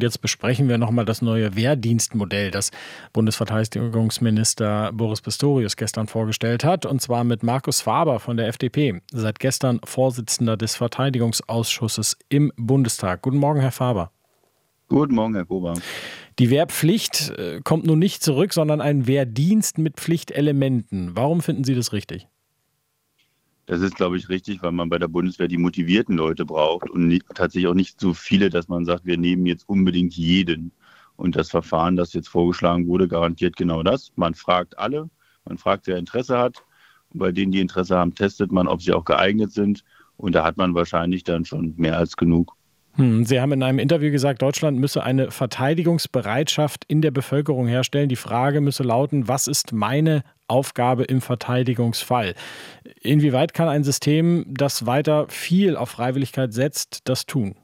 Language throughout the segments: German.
jetzt besprechen wir nochmal das neue Wehrdienstmodell, das Bundesverteidigungsminister Boris Pistorius gestern vorgestellt hat, und zwar mit Markus Faber von der FDP, seit gestern Vorsitzender des Verteidigungsausschusses im Bundestag. Guten Morgen, Herr Faber. Guten Morgen, Herr Gruber. Die Wehrpflicht kommt nun nicht zurück, sondern ein Wehrdienst mit Pflichtelementen. Warum finden Sie das richtig? Das ist, glaube ich, richtig, weil man bei der Bundeswehr die motivierten Leute braucht und tatsächlich auch nicht so viele, dass man sagt, wir nehmen jetzt unbedingt jeden. Und das Verfahren, das jetzt vorgeschlagen wurde, garantiert genau das. Man fragt alle, man fragt, wer Interesse hat. Und bei denen, die Interesse haben, testet man, ob sie auch geeignet sind. Und da hat man wahrscheinlich dann schon mehr als genug. Sie haben in einem Interview gesagt, Deutschland müsse eine Verteidigungsbereitschaft in der Bevölkerung herstellen. Die Frage müsse lauten, was ist meine Aufgabe im Verteidigungsfall? Inwieweit kann ein System, das weiter viel auf Freiwilligkeit setzt, das tun?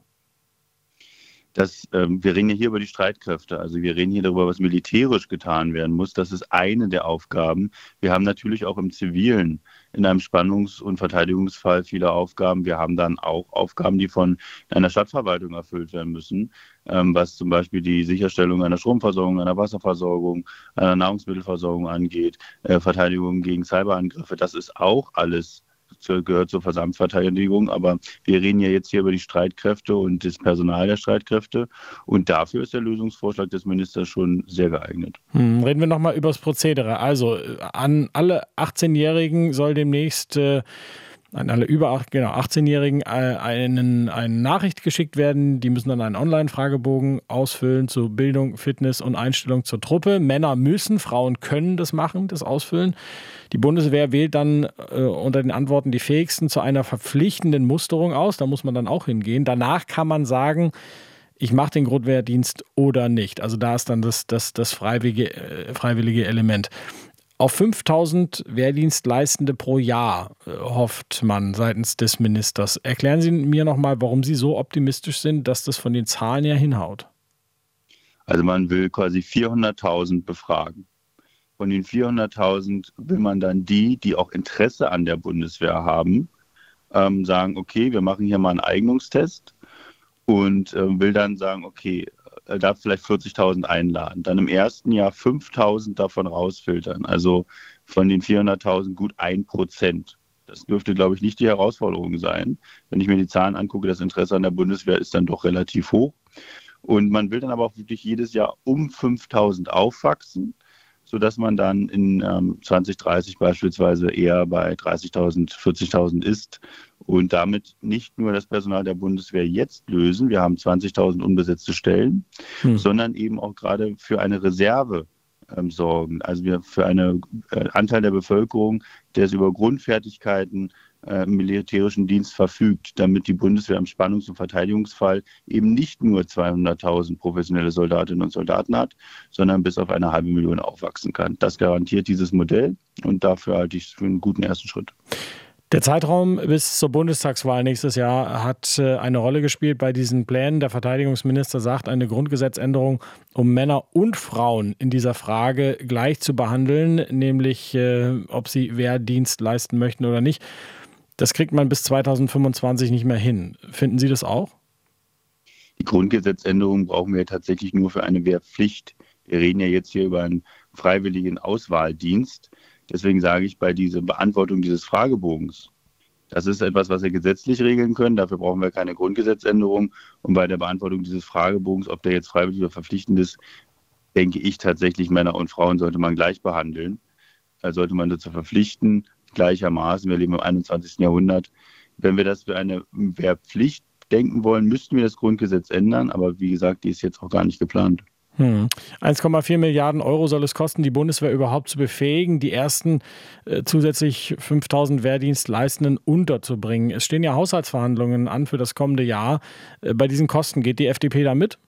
Wir reden ja hier über die Streitkräfte. Also wir reden hier darüber, was militärisch getan werden muss. Das ist eine der Aufgaben. Wir haben natürlich auch im Zivilen in einem Spannungs- und Verteidigungsfall viele Aufgaben. Wir haben dann auch Aufgaben, die von einer Stadtverwaltung erfüllt werden müssen, was zum Beispiel die Sicherstellung einer Stromversorgung, einer Wasserversorgung, einer Nahrungsmittelversorgung angeht, Verteidigung gegen Cyberangriffe. Das ist auch alles gehört zur Versamtverteidigung, aber wir reden ja jetzt hier über die Streitkräfte und das Personal der Streitkräfte und dafür ist der Lösungsvorschlag des Ministers schon sehr geeignet. Reden wir nochmal über das Prozedere. Also an alle 18-Jährigen soll demnächst an alle über 18-Jährigen eine Nachricht geschickt werden. Die müssen dann einen Online-Fragebogen ausfüllen zu Bildung, Fitness und Einstellung zur Truppe. Männer müssen, Frauen können das machen, das ausfüllen. Die Bundeswehr wählt dann unter den Antworten die fähigsten zu einer verpflichtenden Musterung aus. Da muss man dann auch hingehen. Danach kann man sagen, ich mache den Grundwehrdienst oder nicht. Also da ist dann das freiwillige Element. Auf 5.000 Wehrdienstleistende pro Jahr hofft man seitens des Ministers. Erklären Sie mir nochmal, warum Sie so optimistisch sind, dass das von den Zahlen her hinhaut. Also man will quasi 400.000 befragen. Von den 400.000 will man dann die auch Interesse an der Bundeswehr haben, sagen, okay, wir machen hier mal einen Eignungstest und will dann sagen, okay, darf vielleicht 40.000 einladen. Dann im ersten Jahr 5.000 davon rausfiltern. Also von den 400.000 gut 1%. Das dürfte, glaube ich, nicht die Herausforderung sein. Wenn ich mir die Zahlen angucke, das Interesse an der Bundeswehr ist dann doch relativ hoch. Und man will dann aber auch wirklich jedes Jahr um 5.000 aufwachsen, sodass man dann in 2030 beispielsweise eher bei 30.000, 40.000 ist und damit nicht nur das Personal der Bundeswehr jetzt lösen, wir haben 20.000 unbesetzte Stellen, sondern eben auch gerade für eine Reserve sorgen. Also wir für einen Anteil der Bevölkerung, der über Grundfertigkeiten im militärischen Dienst verfügt, damit die Bundeswehr im Spannungs- und Verteidigungsfall eben nicht nur 200.000 professionelle Soldatinnen und Soldaten hat, sondern bis auf 500.000 aufwachsen kann. Das garantiert dieses Modell und dafür halte ich es für einen guten ersten Schritt. Der Zeitraum bis zur Bundestagswahl nächstes Jahr hat eine Rolle gespielt bei diesen Plänen. Der Verteidigungsminister sagt, eine Grundgesetzänderung, um Männer und Frauen in dieser Frage gleich zu behandeln, nämlich ob sie Wehrdienst leisten möchten oder nicht. Das kriegt man bis 2025 nicht mehr hin. Finden Sie das auch? Die Grundgesetzänderung brauchen wir tatsächlich nur für eine Wehrpflicht. Wir reden ja jetzt hier über einen freiwilligen Auswahldienst. Deswegen sage ich bei dieser Beantwortung dieses Fragebogens, das ist etwas, was wir gesetzlich regeln können. Dafür brauchen wir keine Grundgesetzänderung. Und bei der Beantwortung dieses Fragebogens, ob der jetzt freiwillig oder verpflichtend ist, denke ich tatsächlich, Männer und Frauen sollte man gleich behandeln. Da sollte man dazu verpflichten, gleichermaßen. Wir leben im 21. Jahrhundert. Wenn wir das für eine Wehrpflicht denken wollen, müssten wir das Grundgesetz ändern. Aber wie gesagt, die ist jetzt auch gar nicht geplant. 1,4 Milliarden Euro soll es kosten, die Bundeswehr überhaupt zu befähigen, die ersten zusätzlich 5.000 Wehrdienstleistenden unterzubringen. Es stehen ja Haushaltsverhandlungen an für das kommende Jahr. Bei diesen Kosten geht die FDP da mit?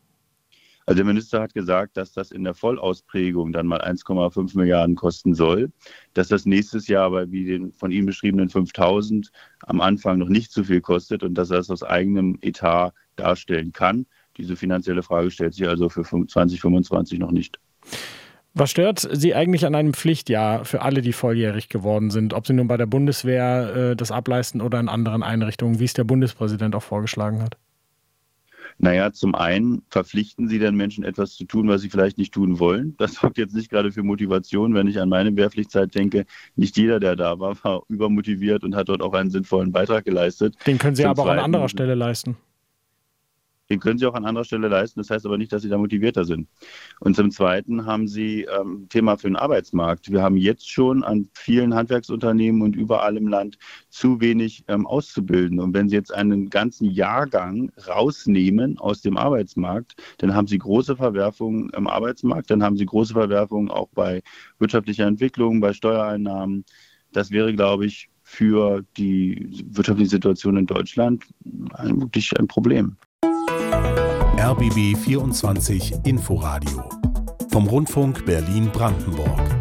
Also der Minister hat gesagt, dass das in der Vollausprägung dann mal 1,5 Milliarden kosten soll, dass das nächstes Jahr aber wie den von ihm beschriebenen 5.000 am Anfang noch nicht so viel kostet und dass er es aus eigenem Etat darstellen kann. Diese finanzielle Frage stellt sich also für 2025 noch nicht. Was stört Sie eigentlich an einem Pflichtjahr für alle, die volljährig geworden sind? Ob sie nun bei der Bundeswehr das ableisten oder in anderen Einrichtungen, wie es der Bundespräsident auch vorgeschlagen hat? Naja, zum einen verpflichten sie dann Menschen, etwas zu tun, was sie vielleicht nicht tun wollen. Das sorgt jetzt nicht gerade für Motivation. Wenn ich an meine Wehrpflichtzeit denke, nicht jeder, der da war übermotiviert und hat dort auch einen sinnvollen Beitrag geleistet. Den können Sie aber auch an anderer Stelle leisten. Den können sie auch an anderer Stelle leisten. Das heißt aber nicht, dass sie da motivierter sind. Und zum Zweiten haben sie Thema für den Arbeitsmarkt. Wir haben jetzt schon an vielen Handwerksunternehmen und überall im Land zu wenig auszubilden. Und wenn sie jetzt einen ganzen Jahrgang rausnehmen aus dem Arbeitsmarkt, dann haben sie große Verwerfungen im Arbeitsmarkt, dann haben sie große Verwerfungen auch bei wirtschaftlicher Entwicklung, bei Steuereinnahmen. Das wäre, glaube ich, für die wirtschaftliche Situation in Deutschland wirklich ein Problem. RBB 24 Inforadio vom Rundfunk Berlin-Brandenburg.